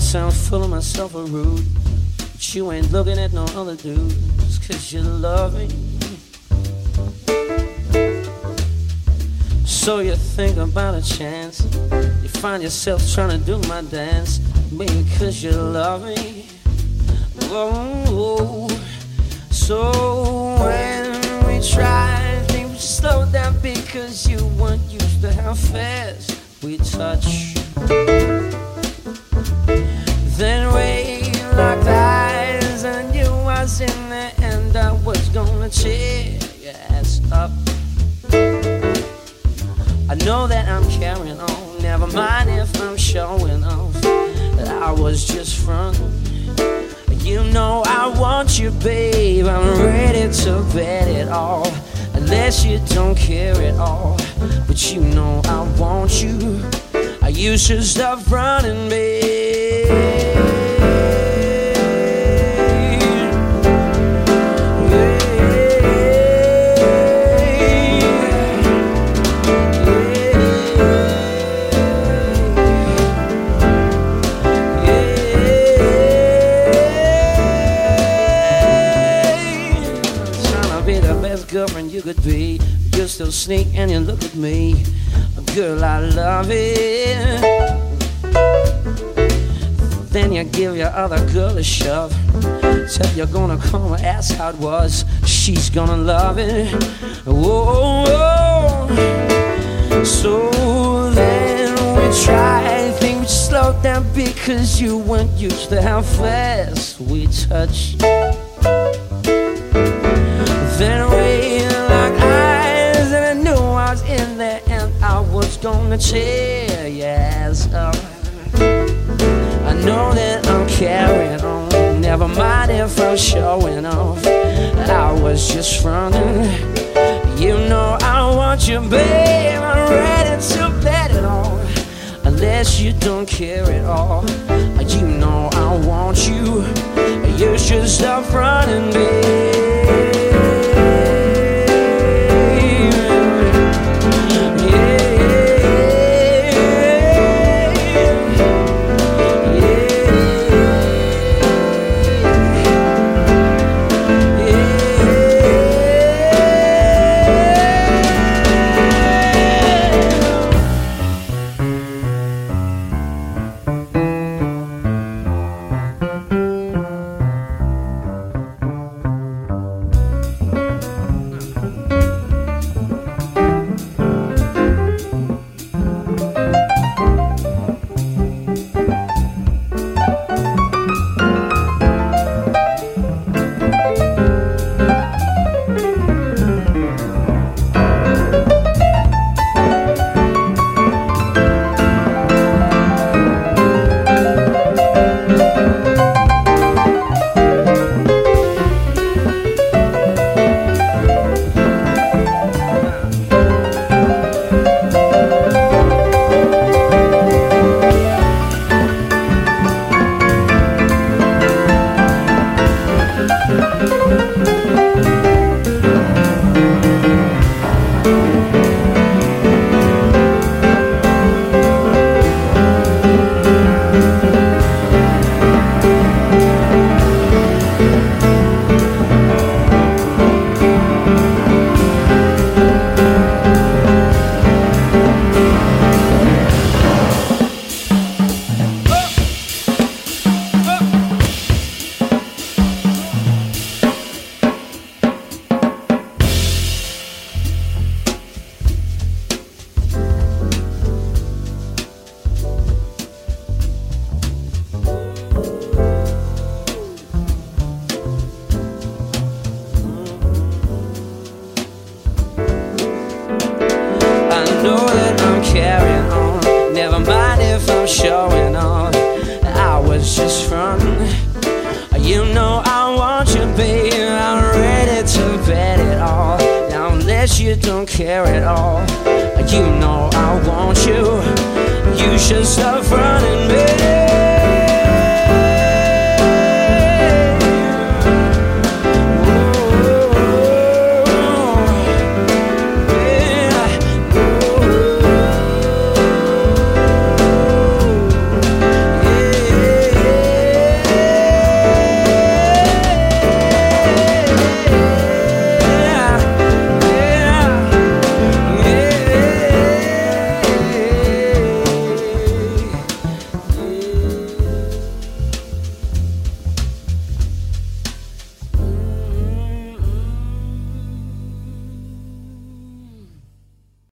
sound full of myself a rude, but you ain't looking at no other dudes, 'cause you love me. So you think about a chance, you find yourself trying to do my dance, because you love me. Oh, so when we try, things slow down because you weren't used to how fast we touch. Then we locked eyes and I knew I was in there and I was gonna tear your ass up. I know that I'm carrying on, never mind if I'm showing off that I was just frontin'. You know I want you, babe, I'm ready to bet it all, unless you don't care at all. But you know I want you, you should stop running, babe. Girlfriend you could be, you still sneak and you look at me. Girl, I love it. Then you give your other girl a shove, tell you're gonna come and ask how it was. She's gonna love it. Oh, oh. So then we try, think we slow down because you weren't used to how fast we touch. Then we locked eyes and I knew I was in there and I was gonna tear your ass up. I know that I'm carrying on, never mind if I'm showing off, I was just frontin'. You know I want you, babe, I'm ready to bet it all, unless you don't care at all. You know I want you, you should stop running, babe. Carrying on, never mind if I'm showing off, I was just frontin'. You know I want you, babe, I'm ready to bet it all, now unless you don't care at all. You know I want you, you should stop running, babe.